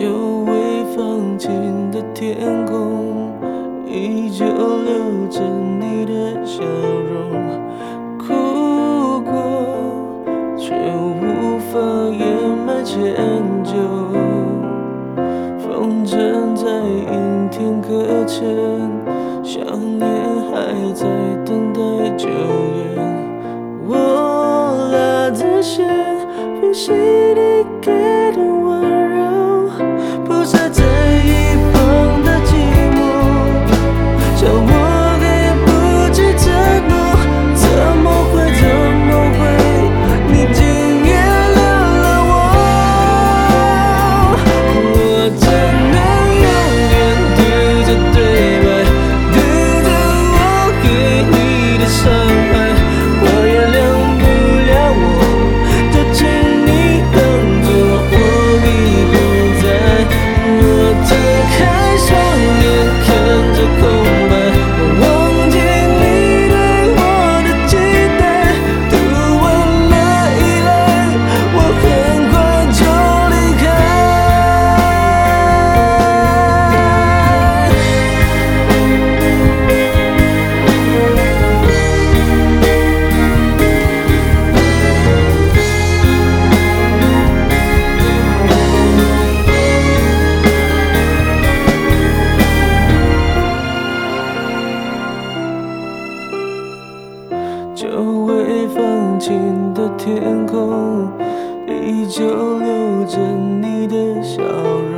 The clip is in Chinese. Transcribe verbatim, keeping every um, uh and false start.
久未放晴的天空，依旧留着你的笑容。哭过，却无法掩埋歉疚。风筝在阴天搁浅，想念还在等待救援。我拉着线，复习你给的温柔，铺设在一旁的寂寞，叫我给不起承诺。怎么会，怎么会，你竟然留了我？我只能永远对着对白，对着我给你的伤害。我原谅不了我，就请你当作我已不在。我睁开双眼看着空白，我忘记你对我的期待。读完了依赖，我很快就离开。久未放晴的天空，依旧留着你的笑容。